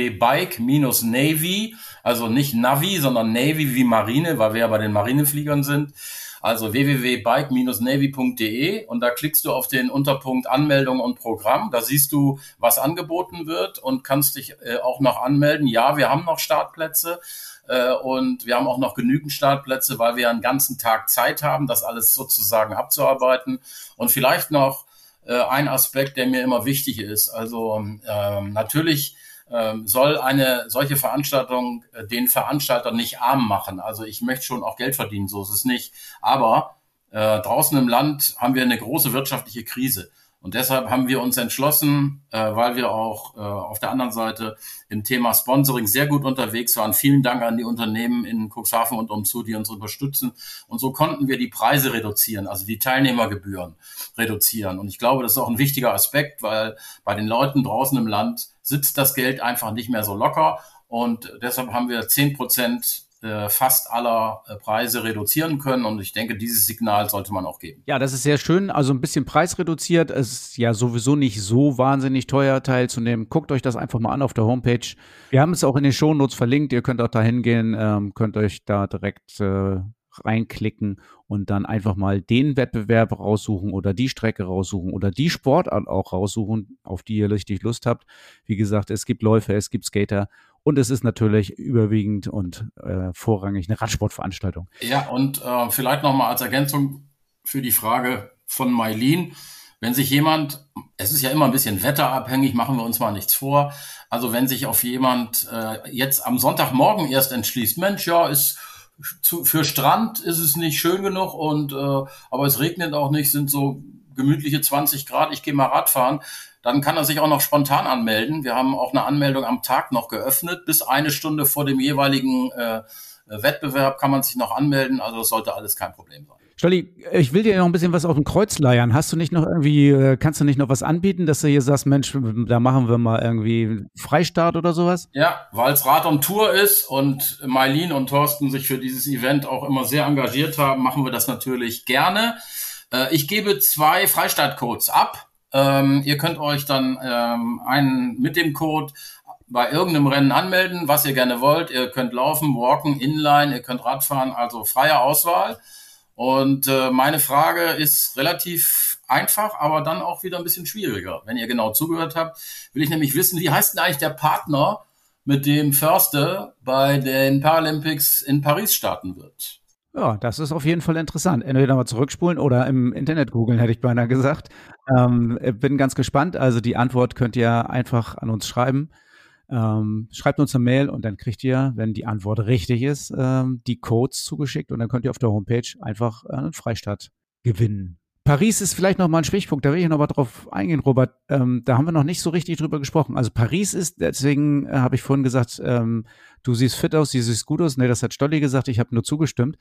www.bike-navy, also nicht Navi, sondern Navy wie Marine, weil wir ja bei den Marinefliegern sind. Also www.bike-navy.de und da klickst du auf den Unterpunkt Anmeldung und Programm. Da siehst du, was angeboten wird und kannst dich auch noch anmelden. Ja, wir haben noch Startplätze. Und wir haben auch noch genügend Startplätze, weil wir einen ganzen Tag Zeit haben, das alles sozusagen abzuarbeiten. Und vielleicht noch ein Aspekt, der mir immer wichtig ist. Also natürlich soll eine solche Veranstaltung den Veranstalter nicht arm machen. Also ich möchte schon auch Geld verdienen, so ist es nicht. Aber draußen im Land haben wir eine große wirtschaftliche Krise. Und deshalb haben wir uns entschlossen, weil wir auch auf der anderen Seite im Thema Sponsoring sehr gut unterwegs waren. Vielen Dank an die Unternehmen in Cuxhaven und umzu, die uns unterstützen. Und so konnten wir die Preise reduzieren, also die Teilnehmergebühren reduzieren. Und ich glaube, das ist auch ein wichtiger Aspekt, weil bei den Leuten draußen im Land sitzt das Geld einfach nicht mehr so locker. Und deshalb haben wir 10% fast aller Preise reduzieren können. Und ich denke, dieses Signal sollte man auch geben. Ja, das ist sehr schön. Also ein bisschen preisreduziert. Es ist ja sowieso nicht so wahnsinnig teuer teilzunehmen. Guckt euch das einfach mal an auf der Homepage. Wir haben es auch in den Shownotes verlinkt. Ihr könnt auch da hingehen, könnt euch da direkt reinklicken und dann einfach mal den Wettbewerb raussuchen oder die Strecke raussuchen oder die Sportart auch raussuchen, auf die ihr richtig Lust habt. Wie gesagt, es gibt Läufer, es gibt Skater und es ist natürlich überwiegend und vorrangig eine Radsportveranstaltung. Ja, und vielleicht nochmal als Ergänzung für die Frage von Mailin. Wenn sich jemand, es ist ja immer ein bisschen wetterabhängig, machen wir uns mal nichts vor. Also wenn sich auf jemand jetzt am Sonntagmorgen erst entschließt, Mensch, ja, für Strand ist es nicht schön genug und aber es regnet auch nicht, sind so gemütliche 20 Grad, ich gehe mal Radfahren, dann kann er sich auch noch spontan anmelden. Wir haben auch eine Anmeldung am Tag noch geöffnet. Bis eine Stunde vor dem jeweiligen Wettbewerb kann man sich noch anmelden. Also das sollte alles kein Problem sein. Stolli, ich will dir noch ein bisschen was auf dem Kreuz leiern. Hast du nicht noch irgendwie, kannst du nicht noch was anbieten, dass du hier sagst, Mensch, da machen wir mal irgendwie Freistart oder sowas? Ja, weil es Rad on Tour ist und Mailin und Thorsten sich für dieses Event auch immer sehr engagiert haben, machen wir das natürlich gerne. Ich gebe 2 Freistartcodes ab. Ihr könnt euch dann mit dem Code bei irgendeinem Rennen anmelden, was ihr gerne wollt. Ihr könnt laufen, walken, Inline, ihr könnt Radfahren, also freie Auswahl. Und meine Frage ist relativ einfach, aber dann auch wieder ein bisschen schwieriger. Wenn ihr genau zugehört habt, will ich nämlich wissen, wie heißt denn eigentlich der Partner, mit dem Förster bei den Paralympics in Paris starten wird? Ja, das ist auf jeden Fall interessant. Entweder mal zurückspulen oder im Internet googeln, hätte ich beinahe gesagt. Bin ganz gespannt. Also die Antwort könnt ihr einfach an uns schreiben. Schreibt uns eine Mail und dann kriegt ihr, wenn die Antwort richtig ist, die Codes zugeschickt und dann könnt ihr auf der Homepage einfach einen Freistaat gewinnen. Paris ist vielleicht noch mal ein Stichpunkt, da will ich noch mal drauf eingehen, Robert. Da haben wir noch nicht so richtig drüber gesprochen. Also Paris ist, deswegen habe ich vorhin gesagt, du siehst fit aus, du siehst gut aus. Nee, das hat Stolli gesagt, ich habe nur zugestimmt.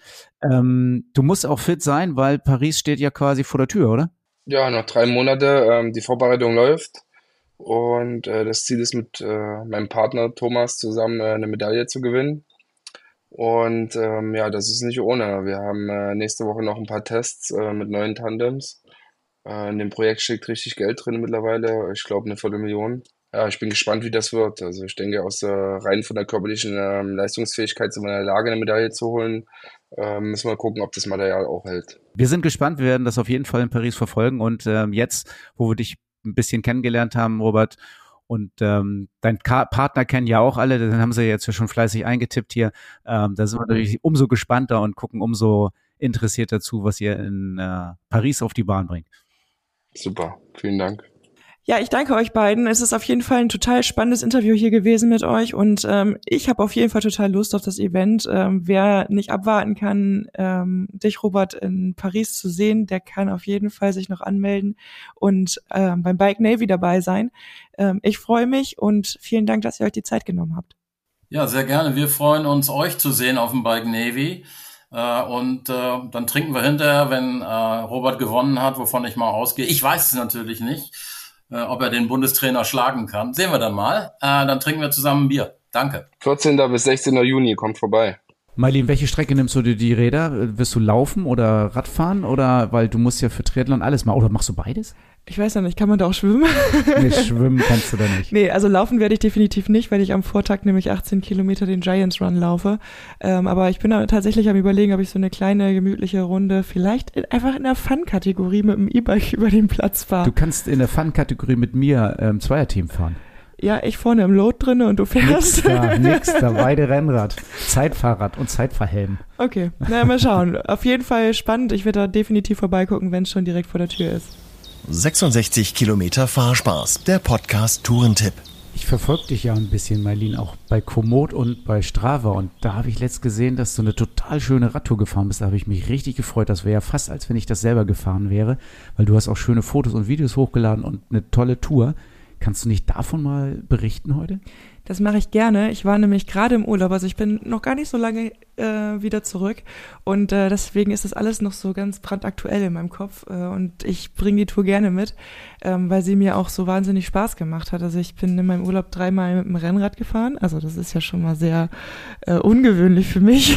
Du musst auch fit sein, weil Paris steht ja quasi vor der Tür, oder? Ja, noch 3 Monate, die Vorbereitung läuft und das Ziel ist mit meinem Partner Thomas zusammen eine Medaille zu gewinnen. Und ja, das ist nicht ohne. Wir haben nächste Woche noch ein paar Tests mit neuen Tandems. In dem Projekt steckt richtig Geld drin mittlerweile. Ich glaube, 250.000. Ja, ich bin gespannt, wie das wird. Also ich denke, rein von der körperlichen Leistungsfähigkeit sind wir in der Lage, eine Medaille zu holen. Müssen wir gucken, ob das Material auch hält. Wir sind gespannt, wir werden das auf jeden Fall in Paris verfolgen. Und jetzt, wo wir dich ein bisschen kennengelernt haben, Robert, und dein Partner kennen ja auch alle, den haben sie jetzt ja schon fleißig eingetippt hier. Da sind wir natürlich umso gespannter und gucken umso interessierter zu, was ihr in Paris auf die Bahn bringt. Super, vielen Dank. Ja, ich danke euch beiden. Es ist auf jeden Fall ein total spannendes Interview hier gewesen mit euch und ich habe auf jeden Fall total Lust auf das Event. Wer nicht abwarten kann, dich, Robert, in Paris zu sehen, der kann auf jeden Fall sich noch anmelden und beim Bike Navy dabei sein. Ich freue mich und vielen Dank, dass ihr euch die Zeit genommen habt. Ja, sehr gerne. Wir freuen uns, euch zu sehen auf dem Bike Navy. Und dann trinken wir hinterher, wenn Robert gewonnen hat, wovon ich mal ausgehe. Ich weiß es natürlich nicht, ob er den Bundestrainer schlagen kann. Sehen wir dann mal. Dann trinken wir zusammen ein Bier. Danke. 14. bis 16. Juni, kommt vorbei. Marlene, welche Strecke nimmst du dir die Räder? Wirst du laufen oder Radfahren? Oder, weil du musst ja für Triathlon alles machen. Oder machst du beides? Ich weiß ja nicht, kann man da auch schwimmen? Nee, schwimmen kannst du da nicht. Nee, also laufen werde ich definitiv nicht, weil ich am Vortag nämlich 18 Kilometer den Giants Run laufe. Aber ich bin da tatsächlich am Überlegen, ob ich so eine kleine, gemütliche Runde vielleicht einfach in der Fun-Kategorie mit dem E-Bike über den Platz fahre. Du kannst in der Fun-Kategorie mit mir Zweierteam fahren. Ja, ich vorne im Load drinne und du fährst. Nix da, beide Rennrad, Zeitfahrrad und Zeitfahrhelm. Okay, na mal schauen. Auf jeden Fall spannend. Ich werde da definitiv vorbeigucken, wenn es schon direkt vor der Tür ist. 66 Kilometer Fahrspaß, der Podcast Tourentipp. Ich verfolge dich ja ein bisschen, Marlene, auch bei Komoot und bei Strava. Und da habe ich letzt gesehen, dass du eine total schöne Radtour gefahren bist. Da habe ich mich richtig gefreut. Das wäre ja fast, als wenn ich das selber gefahren wäre, weil du hast auch schöne Fotos und Videos hochgeladen und eine tolle Tour. Kannst du nicht davon mal berichten heute? Das mache ich gerne. Ich war nämlich gerade im Urlaub, also ich bin noch gar nicht so lange wieder zurück und deswegen ist das alles noch so ganz brandaktuell in meinem Kopf und ich bringe die Tour gerne mit, weil sie mir auch so wahnsinnig Spaß gemacht hat. Also ich bin in meinem Urlaub 3-mal mit dem Rennrad gefahren, also das ist ja schon mal sehr ungewöhnlich für mich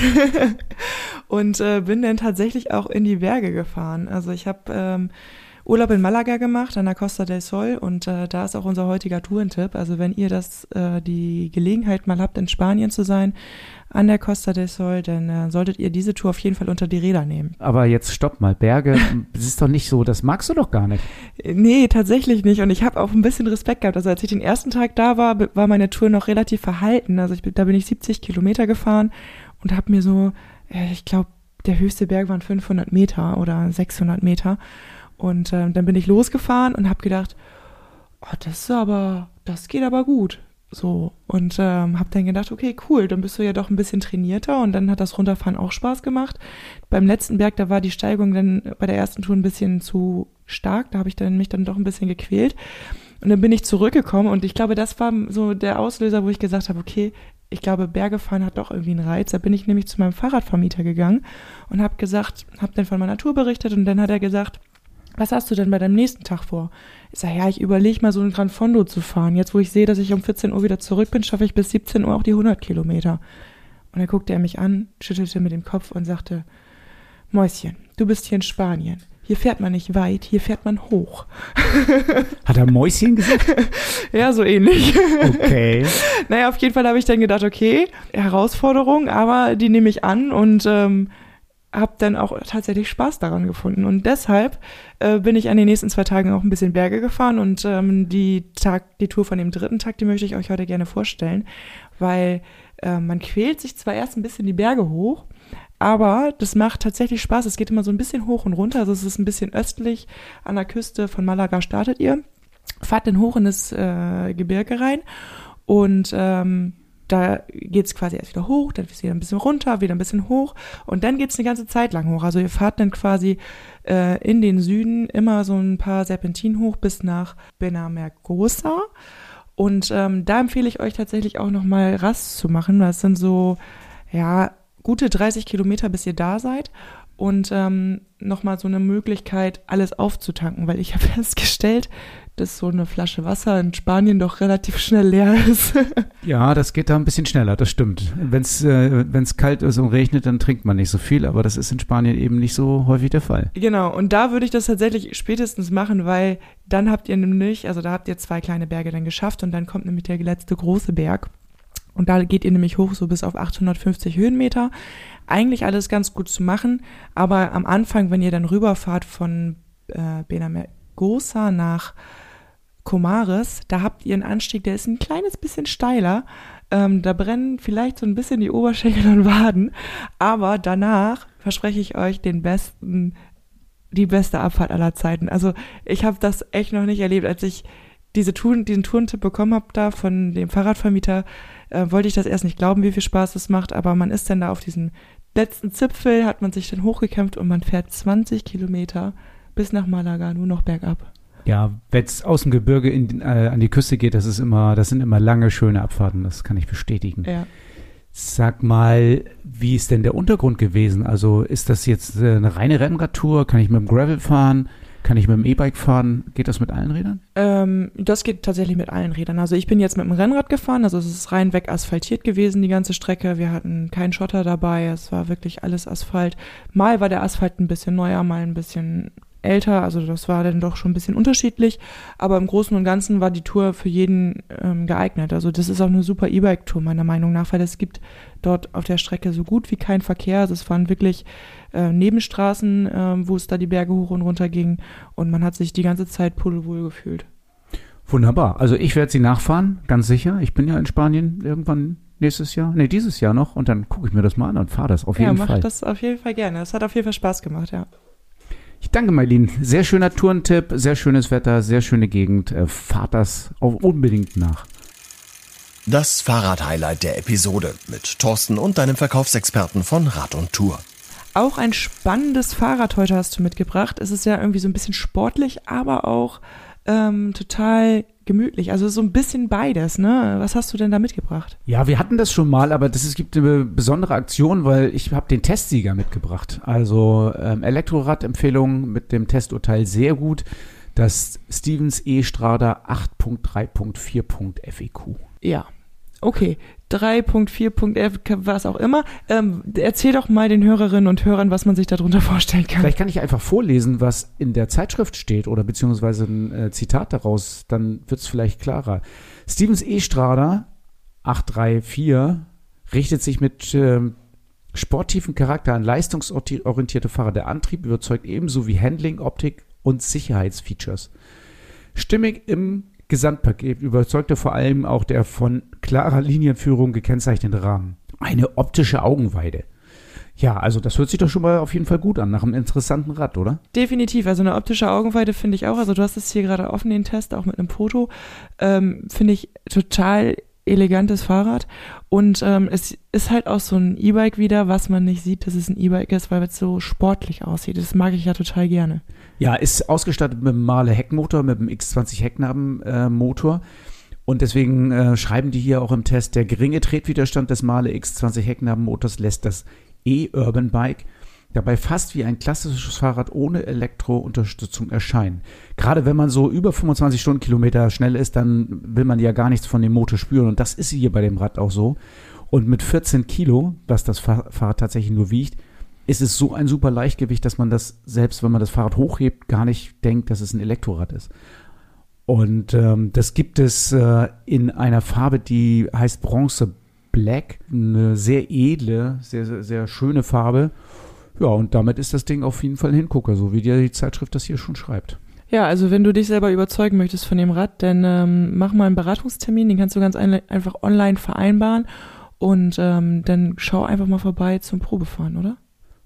und bin dann tatsächlich auch in die Berge gefahren. Also ich habe Urlaub in Malaga gemacht, an der Costa del Sol und da ist auch unser heutiger Tourentipp. Also wenn ihr die Gelegenheit mal habt, in Spanien zu sein, an der Costa del Sol, dann solltet ihr diese Tour auf jeden Fall unter die Räder nehmen. Aber jetzt stopp mal, Berge, das ist doch nicht so, das magst du doch gar nicht. Nee, tatsächlich nicht und ich habe auch ein bisschen Respekt gehabt. Also als ich den ersten Tag da war, war meine Tour noch relativ verhalten. Also da bin ich 70 Kilometer gefahren und habe mir so, ich glaube, der höchste Berg waren 500 Meter oder 600 Meter. Und dann bin ich losgefahren und habe gedacht, oh, das geht aber gut. So. Und habe dann gedacht, okay, cool, dann bist du ja doch ein bisschen trainierter und dann hat das Runterfahren auch Spaß gemacht. Beim letzten Berg, da war die Steigung dann bei der ersten Tour ein bisschen zu stark, da habe ich mich dann doch ein bisschen gequält. Und dann bin ich zurückgekommen und ich glaube, das war so der Auslöser, wo ich gesagt habe, okay, ich glaube, Berge fahren hat doch irgendwie einen Reiz. Da bin ich nämlich zu meinem Fahrradvermieter gegangen und habe dann von meiner Tour berichtet und dann hat er gesagt, was hast du denn bei deinem nächsten Tag vor? Ich sage, ja, ich überlege mal so ein Gran Fondo zu fahren. Jetzt, wo ich sehe, dass ich um 14 Uhr wieder zurück bin, schaffe ich bis 17 Uhr auch die 100 Kilometer. Und dann guckte er mich an, schüttelte mit dem Kopf und sagte, Mäuschen, du bist hier in Spanien. Hier fährt man nicht weit, hier fährt man hoch. Hat er Mäuschen gesagt? Ja, so ähnlich. Okay. Naja, auf jeden Fall habe ich dann gedacht, okay, Herausforderung, aber die nehme ich an und habe dann auch tatsächlich Spaß daran gefunden. Und deshalb bin ich an den nächsten 2 Tagen auch ein bisschen Berge gefahren und die Tour von dem 3. Tag, die möchte ich euch heute gerne vorstellen, weil man quält sich zwar erst ein bisschen die Berge hoch, aber das macht tatsächlich Spaß. Es geht immer so ein bisschen hoch und runter, also es ist ein bisschen östlich an der Küste von Malaga startet ihr, fahrt dann hoch in das Gebirge rein und da geht's quasi erst wieder hoch, dann wieder ein bisschen runter, wieder ein bisschen hoch und dann geht's eine ganze Zeit lang hoch. Also ihr fahrt dann quasi in den Süden immer so ein paar Serpentinen hoch bis nach Benamérgosa. Und da empfehle ich euch tatsächlich auch nochmal Rast zu machen. Das sind so, ja, gute 30 Kilometer, bis ihr da seid. Und nochmal so eine Möglichkeit, alles aufzutanken, weil ich habe festgestellt, dass so eine Flasche Wasser in Spanien doch relativ schnell leer ist. Ja, das geht da ein bisschen schneller, das stimmt. Wenn's kalt ist und regnet, dann trinkt man nicht so viel, aber das ist in Spanien eben nicht so häufig der Fall. Genau, und da würde ich das tatsächlich spätestens machen, weil dann habt ihr nämlich, also da habt ihr 2 kleine Berge dann geschafft und dann kommt nämlich der letzte große Berg. Und da geht ihr nämlich hoch so bis auf 850 Höhenmeter. Eigentlich alles ganz gut zu machen, aber am Anfang, wenn ihr dann rüberfahrt von Benamérgosa nach Comares, da habt ihr einen Anstieg, der ist ein kleines bisschen steiler. Da brennen vielleicht so ein bisschen die Oberschenkel und Waden, aber danach verspreche ich euch die beste Abfahrt aller Zeiten. Also ich habe das echt noch nicht erlebt. Als ich diesen Tourentipp bekommen habe da von dem Fahrradvermieter, wollte ich das erst nicht glauben, wie viel Spaß das macht, aber man ist dann da auf diesem letzten Zipfel, hat man sich dann hochgekämpft und man fährt 20 Kilometer bis nach Malaga, nur noch bergab. Ja, wenn es aus dem Gebirge an die Küste geht, das sind immer lange, schöne Abfahrten, das kann ich bestätigen. Ja. Sag mal, wie ist denn der Untergrund gewesen? Also ist das jetzt eine reine Rennradtour? Kann ich mit dem Gravel fahren? Kann ich mit dem E-Bike fahren? Geht das mit allen Rädern? Das geht tatsächlich mit allen Rädern. Also ich bin jetzt mit dem Rennrad gefahren, also es ist reinweg asphaltiert gewesen, die ganze Strecke. Wir hatten keinen Schotter dabei, es war wirklich alles Asphalt. Mal war der Asphalt ein bisschen neuer, mal ein bisschen älter, also das war dann doch schon ein bisschen unterschiedlich, aber im Großen und Ganzen war die Tour für jeden geeignet. Also das ist auch eine super E-Bike-Tour meiner Meinung nach, weil es gibt dort auf der Strecke so gut wie keinen Verkehr. Also es waren wirklich Nebenstraßen, wo es da die Berge hoch und runter ging und man hat sich die ganze Zeit pudelwohl gefühlt. Wunderbar, also ich werde sie nachfahren, ganz sicher. Ich bin ja in Spanien irgendwann dieses Jahr noch und dann gucke ich mir das mal an und fahre das auf jeden Fall. Ja, mach das auf jeden Fall gerne. Das hat auf jeden Fall Spaß gemacht, ja. Ich danke, Maylin. Sehr schöner Tourentipp, sehr schönes Wetter, sehr schöne Gegend. Fahrt das auch unbedingt nach. Das Fahrrad-Highlight der Episode mit Thorsten und deinem Verkaufsexperten von Rad und Tour. Auch ein spannendes Fahrrad heute hast du mitgebracht. Es ist ja irgendwie so ein bisschen sportlich, aber auch total gemütlich. Also so ein bisschen beides, ne? Was hast du denn da mitgebracht? Ja, wir hatten das schon mal, aber es gibt eine besondere Aktion, weil ich habe den Testsieger mitgebracht. Also Elektrorad-Empfehlung mit dem Testurteil sehr gut. Das Stevens E-Strada 8.3.4. FEQ. Ja, okay. 3.4. was auch immer. Erzähl doch mal den Hörerinnen und Hörern, was man sich darunter vorstellen kann. Vielleicht kann ich einfach vorlesen, was in der Zeitschrift steht oder beziehungsweise ein Zitat daraus, dann wird es vielleicht klarer. Stevens E-Strada 834 richtet sich mit sportivem Charakter an leistungsorientierte Fahrer. Der Antrieb überzeugt ebenso wie Handling, Optik und Sicherheitsfeatures. Stimmig im Gesamtpaket überzeugte vor allem auch der von klarer Linienführung gekennzeichnete Rahmen. Eine optische Augenweide. Ja, also das hört sich doch schon mal auf jeden Fall gut an, nach einem interessanten Rad, oder? Definitiv, also eine optische Augenweide finde ich auch. Also du hast es hier gerade offen, den Test, auch mit einem Foto. Finde ich total elegantes Fahrrad. Und es ist halt auch so ein E-Bike wieder, was man nicht sieht, dass es ein E-Bike ist, weil es so sportlich aussieht. Das mag ich ja total gerne. Ja, ist ausgestattet mit einem Mahle Heckmotor, mit einem X20 Hecknabenmotor. Und deswegen schreiben die hier auch im Test, der geringe Tretwiderstand des Mahle X20 Hecknabenmotors lässt das E-Urban Bike dabei fast wie ein klassisches Fahrrad ohne Elektrounterstützung erscheinen. Gerade wenn man so über 25 Stundenkilometer schnell ist, dann will man ja gar nichts von dem Motor spüren. Und das ist hier bei dem Rad auch so. Und mit 14 Kilo, was das Fahrrad tatsächlich nur wiegt, ist es so ein super Leichtgewicht, dass man das, selbst wenn man das Fahrrad hochhebt, gar nicht denkt, dass es ein Elektrorad ist. Und das gibt es in einer Farbe, die heißt Bronze Black. Eine sehr edle, sehr, sehr, sehr schöne Farbe. Ja, und damit ist das Ding auf jeden Fall ein Hingucker, so wie dir die Zeitschrift das hier schon schreibt. Ja, also wenn du dich selber überzeugen möchtest von dem Rad, dann mach mal einen Beratungstermin, den kannst du ganz einfach online vereinbaren und dann schau einfach mal vorbei zum Probefahren, oder?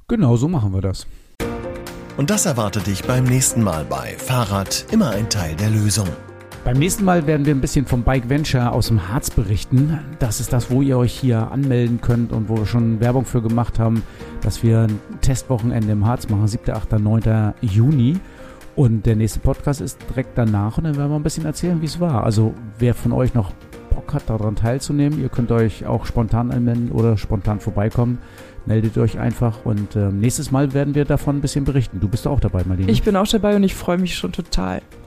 Genau, so machen wir das. Und das erwartet dich beim nächsten Mal bei Fahrrad, immer ein Teil der Lösung. Beim nächsten Mal werden wir ein bisschen vom Bike Venture aus dem Harz berichten. Das ist das, wo ihr euch hier anmelden könnt und wo wir schon Werbung für gemacht haben, dass wir ein Testwochenende im Harz machen, 7., 8., 9. Juni. Und der nächste Podcast ist direkt danach und dann werden wir ein bisschen erzählen, wie es war. Also wer von euch noch Bock hat, daran teilzunehmen, ihr könnt euch auch spontan anmelden oder spontan vorbeikommen. Meldet euch einfach und nächstes Mal werden wir davon ein bisschen berichten. Du bist auch dabei, Marlene. Ich bin auch dabei und ich freue mich schon total.